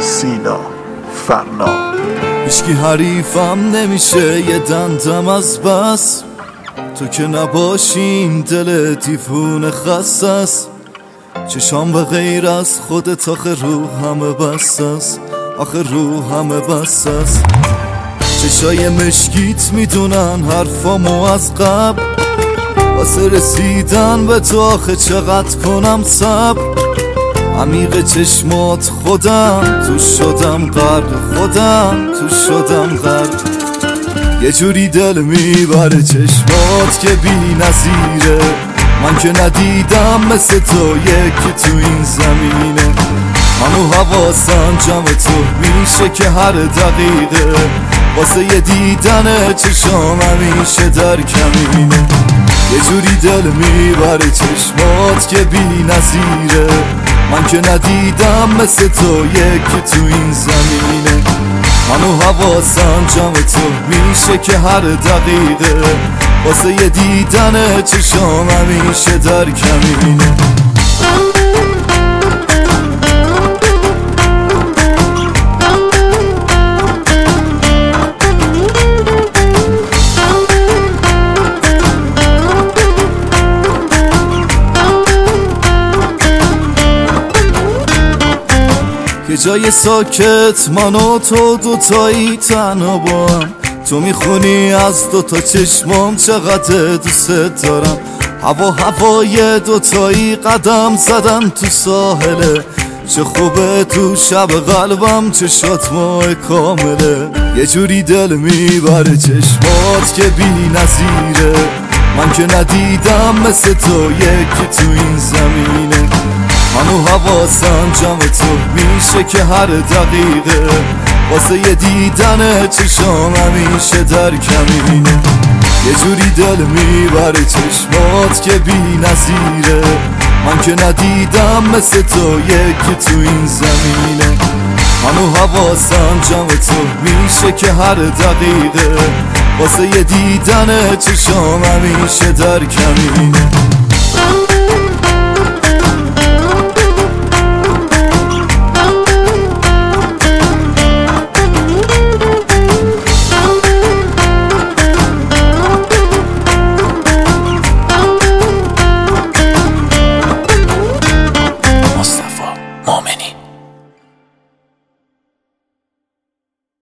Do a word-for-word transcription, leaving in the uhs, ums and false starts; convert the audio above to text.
سینا فرنا. هیچکی حریفم نمیشه یه دندم از بس، تو که نباشیم دل دیوونه خسته است. چشام به غیر از خودت آخه رو همه بست است، آخه رو همه بست است. چشای مشکیت میدونن حرفامو از قبل، واسه رسیدن به تو آخه چقدر کنم صبر. عمیق چشمات خودم تو شدم غرق، خودم تو شدم غرق. یه جوری دل میبره چشمات که بی نظیره، من که ندیدم مثل تو یکی تو این زمینه. همو حواسم جمع تو میشه که هر دقیقه، واسه یه دیدن چشام همیشه در کمینه. یه جوری دل میبره چشمات که بی نظیره، من که ندیدم مثل تو یکی تو این زمینه. همو حواسم جمع تو میشه که هر دقیقه، واسه یه دیدن چشام همیشه در کمینه. یه جای ساکت من و تو دوتایی تنها با هم، تو میخونی از دوتا چشمام چقدر دوست دارم. هوا هوای دوتایی قدم زدن تو ساحله، چه خوبه تو شب قلبم چشات ماه کامله. یه جوری دل میبره چشمات که بی نظیره، من که ندیدم مثل تو یکی تو این زمینه. منو حواسم جمع تو میشه که هر دقیقه، واسه یه دیدن چشام همیشه در کمینه. یه جوری دل میبره چشمات که بی نظیره، من که ندیدم مثل تو یکی تو این زمینه. منو حواسم جمع تو میشه که هر دقیقه، واسه یه دیدن چشام همیشه در کمینه.